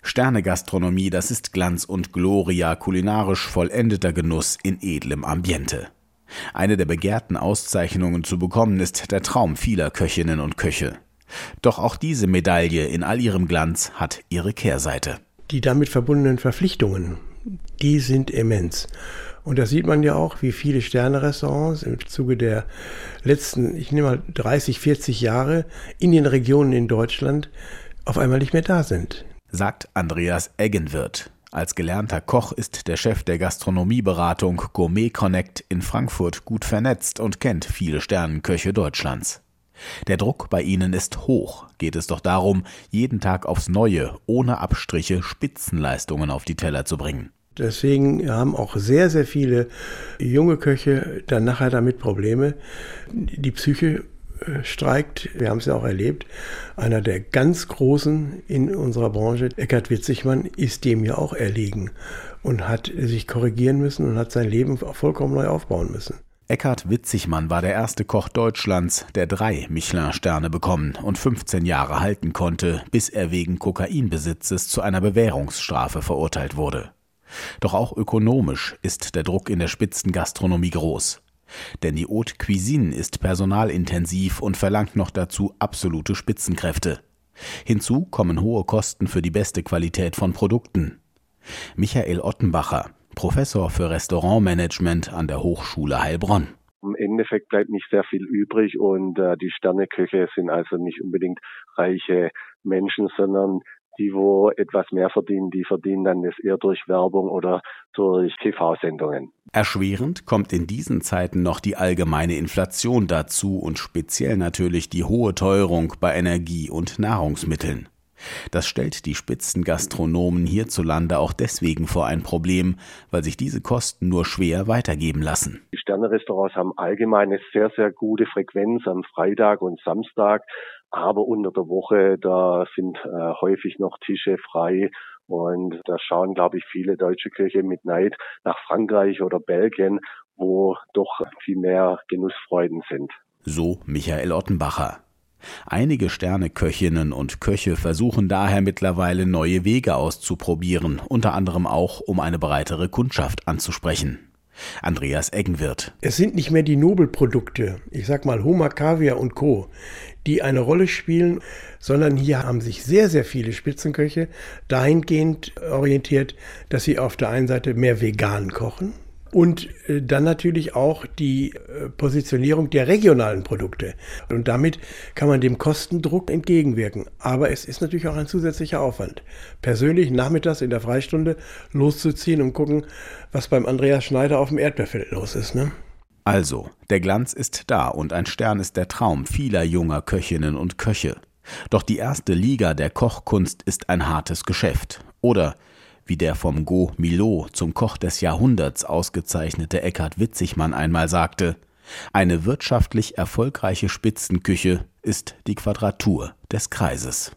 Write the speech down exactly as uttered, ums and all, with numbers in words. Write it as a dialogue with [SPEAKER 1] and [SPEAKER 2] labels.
[SPEAKER 1] Sternegastronomie, das ist Glanz und Gloria, kulinarisch vollendeter Genuss in edlem Ambiente. Eine der begehrten Auszeichnungen zu bekommen, ist der Traum vieler Köchinnen und Köche. Doch auch diese Medaille in all ihrem Glanz hat ihre Kehrseite.
[SPEAKER 2] Die damit verbundenen Verpflichtungen, die sind immens. Und das sieht man ja auch, wie viele Sterne-Restaurants im Zuge der letzten, ich nehme mal dreißig, vierzig Jahre in den Regionen in Deutschland auf einmal nicht mehr da sind.
[SPEAKER 1] Sagt Andreas Eggenwirth. Als gelernter Koch ist der Chef der Gastronomieberatung Gourmet Connect in Frankfurt gut vernetzt und kennt viele Sternenköche Deutschlands. Der Druck bei ihnen ist hoch, geht es doch darum, jeden Tag aufs Neue, ohne Abstriche, Spitzenleistungen auf die Teller zu bringen.
[SPEAKER 2] Deswegen haben auch sehr, sehr viele junge Köche dann nachher damit Probleme. Die Psyche streikt, wir haben es ja auch erlebt. Einer der ganz Großen in unserer Branche, Eckhard Witzigmann, ist dem ja auch erlegen und hat sich korrigieren müssen und hat sein Leben vollkommen neu aufbauen müssen.
[SPEAKER 1] Eckhard Witzigmann war der erste Koch Deutschlands, der drei Michelin-Sterne bekommen und fünfzehn Jahre halten konnte, bis er wegen Kokainbesitzes zu einer Bewährungsstrafe verurteilt wurde. Doch auch ökonomisch ist der Druck in der Spitzengastronomie groß. Denn die Haute Cuisine ist personalintensiv und verlangt noch dazu absolute Spitzenkräfte. Hinzu kommen hohe Kosten für die beste Qualität von Produkten. Michael Ottenbacher, Professor für Restaurantmanagement an der Hochschule Heilbronn.
[SPEAKER 3] Im Endeffekt bleibt nicht sehr viel übrig und äh, die Sterneköche sind also nicht unbedingt reiche Menschen, sondern die, wo etwas mehr verdienen, die verdienen dann das eher durch Werbung oder durch T V-Sendungen.
[SPEAKER 1] Erschwerend kommt in diesen Zeiten noch die allgemeine Inflation dazu und speziell natürlich die hohe Teuerung bei Energie und Nahrungsmitteln. Das stellt die Spitzengastronomen hierzulande auch deswegen vor ein Problem, weil sich diese Kosten nur schwer weitergeben lassen.
[SPEAKER 3] Die Sterne-Restaurants haben allgemein eine sehr, sehr gute Frequenz am Freitag und Samstag. Aber unter der Woche, da sind äh, häufig noch Tische frei und da schauen, glaube ich, viele deutsche Köche mit Neid nach Frankreich oder Belgien, wo doch viel mehr Genussfreuden sind.
[SPEAKER 1] So Michael Ottenbacher. Einige Sterneköchinnen und Köche versuchen daher mittlerweile neue Wege auszuprobieren, unter anderem auch, um eine breitere Kundschaft anzusprechen. Andreas Eggenwirth.
[SPEAKER 2] Es sind nicht mehr die Nobelprodukte, ich sag mal Hummer, Kaviar und Co., die eine Rolle spielen, sondern hier haben sich sehr, sehr viele Spitzenköche dahingehend orientiert, dass sie auf der einen Seite mehr vegan kochen und dann natürlich auch die Positionierung der regionalen Produkte. Und damit kann man dem Kostendruck entgegenwirken. Aber es ist natürlich auch ein zusätzlicher Aufwand. Persönlich nachmittags in der Freistunde loszuziehen und gucken, was beim Andreas Schneider auf dem Erdbeerfeld los ist, ne?
[SPEAKER 1] Also, der Glanz ist da und ein Stern ist der Traum vieler junger Köchinnen und Köche. Doch die erste Liga der Kochkunst ist ein hartes Geschäft. Oder, wie der vom Go Milot zum Koch des Jahrhunderts ausgezeichnete Eckhard Witzigmann einmal sagte, eine wirtschaftlich erfolgreiche Spitzenküche ist die Quadratur des Kreises.